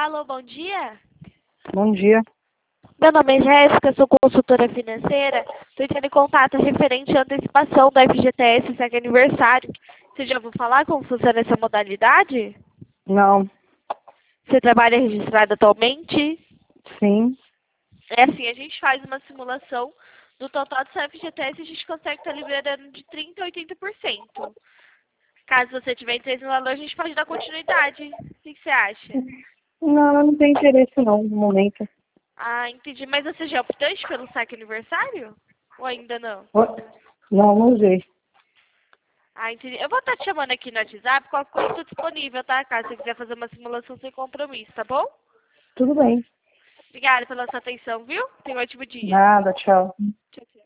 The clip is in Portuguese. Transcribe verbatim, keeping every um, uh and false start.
Alô, bom dia. Bom dia. Meu nome é Jéssica, sou consultora financeira. Estou entrando em contato referente à antecipação da F G T S segue aniversário. Você já ouviu falar como funciona essa modalidade? Não. Você trabalha registrado atualmente? Sim. É assim, a gente faz uma simulação do total do seu F G T S e a gente consegue estar liberando de trinta por cento a oitenta por cento. Caso você tiver interesse no valor, a gente pode dar continuidade. O que que você acha? Não, eu não tenho interesse não, no momento. Ah, entendi. Mas você já optou pelo saque aniversário? Ou ainda não? Ó, Não, não usei. Ah, entendi. Eu vou estar te chamando aqui no WhatsApp, qualquer coisa estou disponível, tá? Caso você quiser fazer uma simulação sem compromisso, tá bom? Tudo bem. Obrigada pela sua atenção, viu? Tenha um ótimo dia. Nada, tchau. Tchau, tchau.